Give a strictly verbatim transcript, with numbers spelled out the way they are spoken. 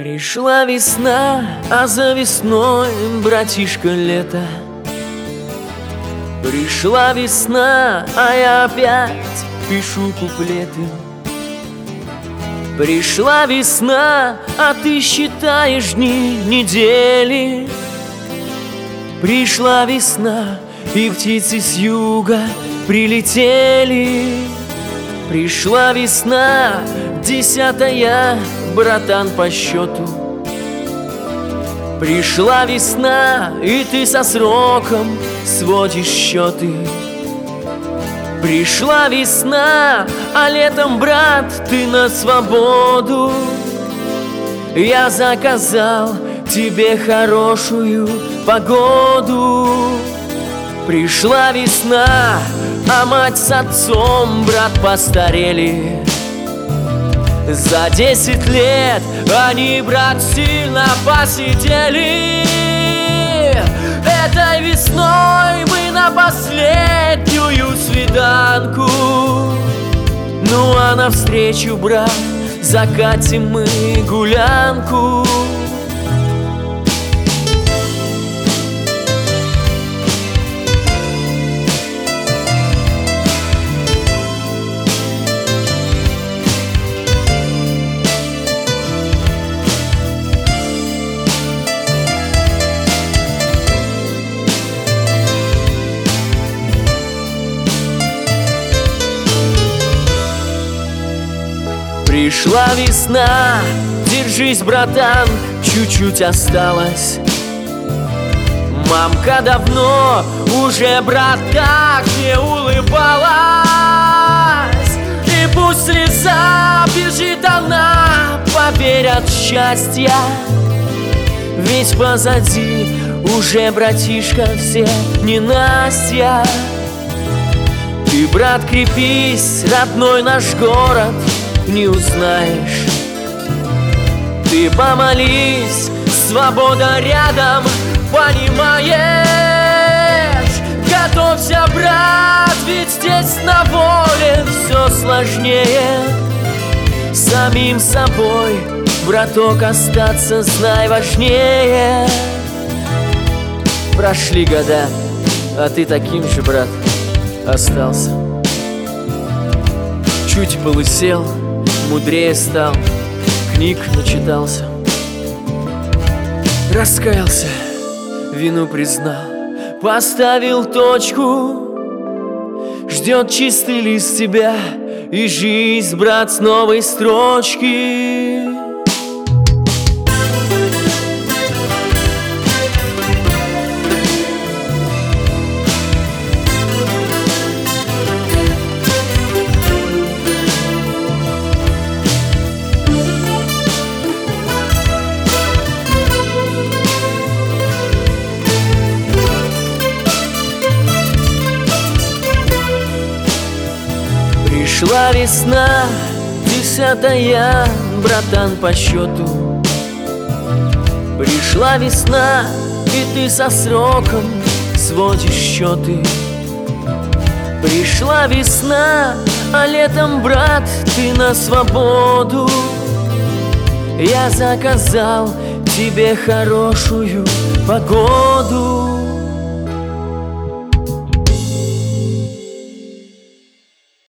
Пришла весна, а за весной, братишка, лето. Пришла весна, а я опять пишу куплеты. Пришла весна, а ты считаешь дни, недели. Пришла весна, и птицы с юга прилетели. Пришла весна, десятая, братан, по счету. Пришла весна, и ты со сроком сводишь счеты. Пришла весна, а летом, брат, ты на свободу. Я заказал тебе хорошую погоду. Пришла весна, а мать с отцом, брат, постарели. За десять лет они, брат, сильно посидели. Этой весной мы на последнюю свиданку. Ну а навстречу, брат, закатим мы гулянку. Пришла весна, держись, братан, чуть-чуть осталось. Мамка давно уже, брат, так не улыбалась. И пусть слеза бежит она, поверь, от счастья. Ведь позади уже, братишка, все ненастья. Ты, брат, крепись, родной наш город не узнаешь. Ты помолись, свобода рядом, понимаешь? Готовься, брат, ведь здесь на воле все сложнее. Самим собой, браток, остаться, знай, важнее. Прошли года, а ты таким же, брат, остался. Чуть полысел, мудрее стал, книг начитался. Раскаялся, вину признал, поставил точку. Ждет чистый лист тебя и жизнь, брат, с новой строчки. Пришла весна, десятая, братан, по счету. Пришла весна, и ты со сроком сводишь счеты. Пришла весна, а летом, брат, ты на свободу. Я заказал тебе хорошую погоду.